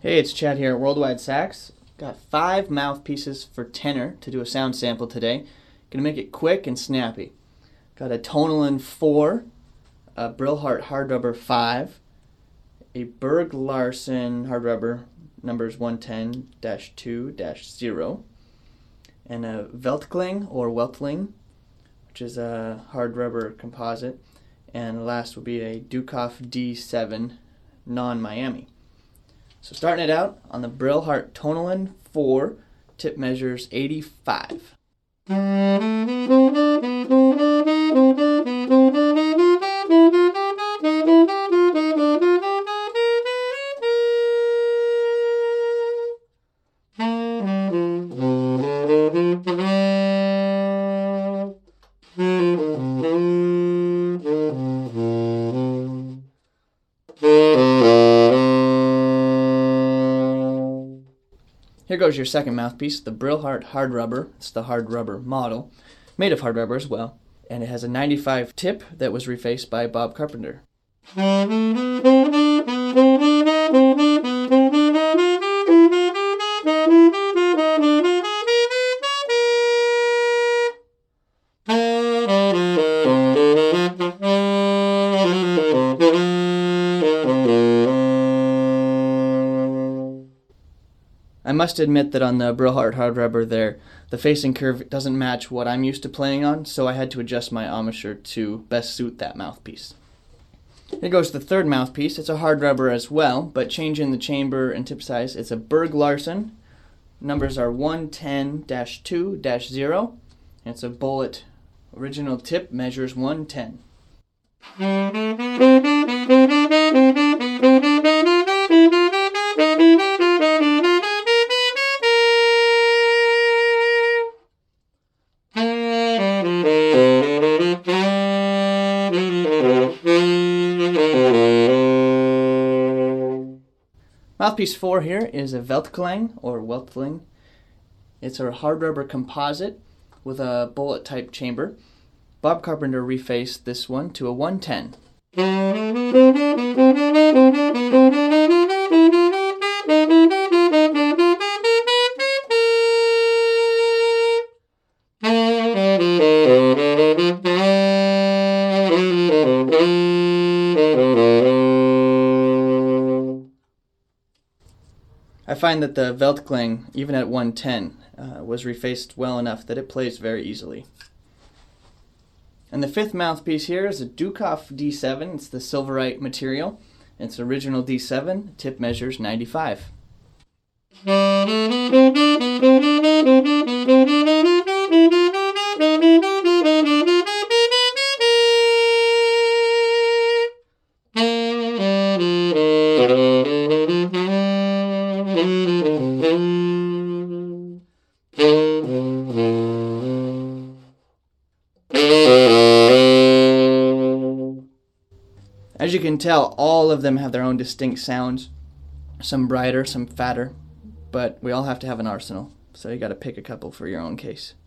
Hey, it's Chad here at Worldwide Sax. Got 5 mouthpieces for tenor to do a sound sample today. Gonna make it quick and snappy. Got a Tonalin 4, a Brillhart Hard Rubber 5, a Berg Larsen Hard Rubber numbers 110-2-0, and a Veltkling or Weltling, which is a hard rubber composite, and last will be a Dukoff D7 non-Miami. So starting it out on the Brillhart Tonalin 4, tip measures 85. Here goes your second mouthpiece, the Brillhart Hard Rubber. It's the hard rubber model, made of hard rubber as well, and it has a 95 tip that was refaced by Bob Carpenter. I must admit that on the Brillhart Hard Rubber there, the facing curve doesn't match what I'm used to playing on, so I had to adjust my embouchure to best suit that mouthpiece. Here goes the third mouthpiece. It's a hard rubber as well, but changing the chamber and tip size. It's a Berg Larsen. Numbers are 110-2-0, and it's a bullet. Original tip measures 110. Mouthpiece 4 here is a Veltklang or Weltling. It's a hard rubber composite with a bullet type chamber. Bob Carpenter refaced this one to a 110. I find that the Veltklang, even at 110, was refaced well enough that it plays very easily. And the fifth mouthpiece here is a Dukoff D7. It's the Silverite material. It's original D7. Tip measures 95. As you can tell, all of them have their own distinct sounds, some brighter, some fatter, but we all have to have an arsenal, so you got to pick a couple for your own case.